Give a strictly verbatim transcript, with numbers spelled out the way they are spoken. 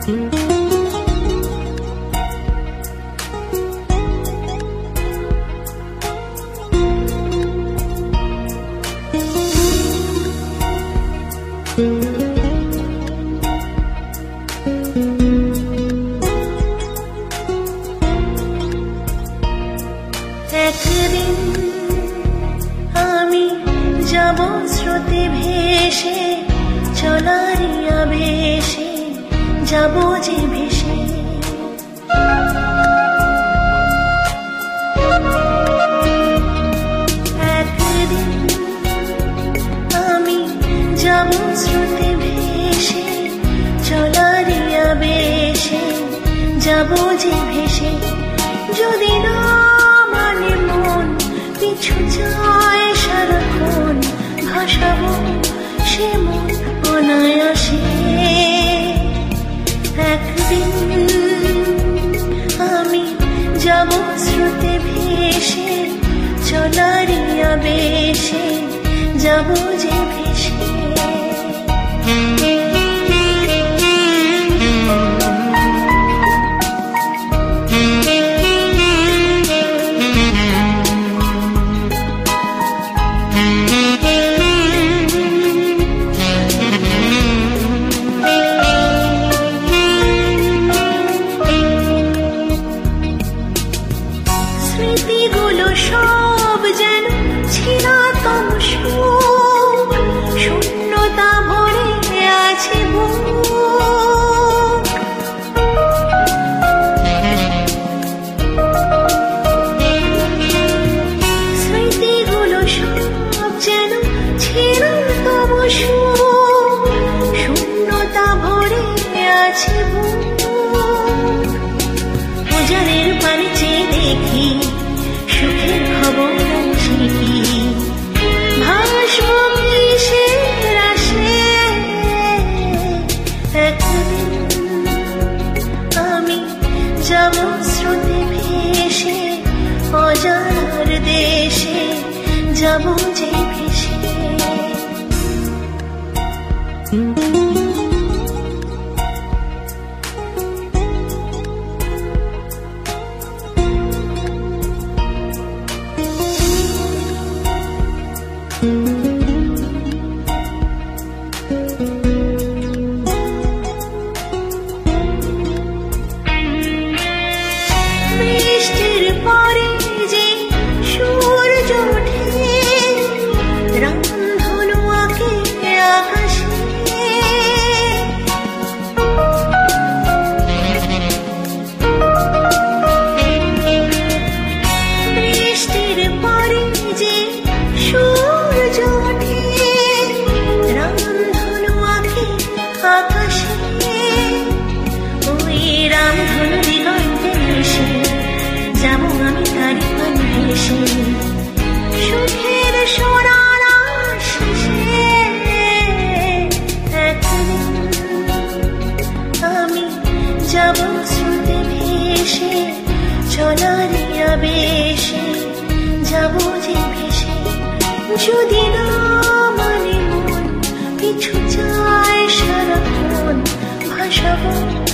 একদিন আমি যাব স্রোতে ভেসে, চলারি আবেশে যাব যে ভেসে। একদিন আমি যাব স্রোতে ভেসে, চলারি আবেশে যাব যে ভেসে। যদি না মানে মন পিছু যায় সারাক্ষণ, ভাসাবো সে মন অনায়াসে। একদিন আমি যাব স্রোতে ভেসে, চলারি আবেশে যাব যে ভেসে। স্মৃতিগুলো সব যেন চিরতম সুখ, শূন্যতা ভরে আছে বুক। স্মৃতিগুলো সব যেন চিরতম সুখ, শূন্যতা ভরে আছে বুক। উজানের পানে চেয়ে দেখি সুখের খবর শিখি, ভাসবো কিসের আশে। একদিন আমি যাব স্রোতে ভেসে, অজানার দেশে যাব যে ভেসে। বৃষ্টির পরে যে সূর্য ওঠে, রামধনু আঁকে আকাশে। বৃষ্টির পরে যে সূর্য ওঠে, রামধনু আঁকে আকাশে। ওই রামধনু দিগন্তে এসে যাব আমি তারি পান ভেসে, সুখের সোনার শেষে। একদিন আমি যাব স্রোতে ভেসে, চলারি আবেশে যাব যে ভেসে। যদি না মানে মন পিছু যায় সারাক্ষণ, ভাসাবো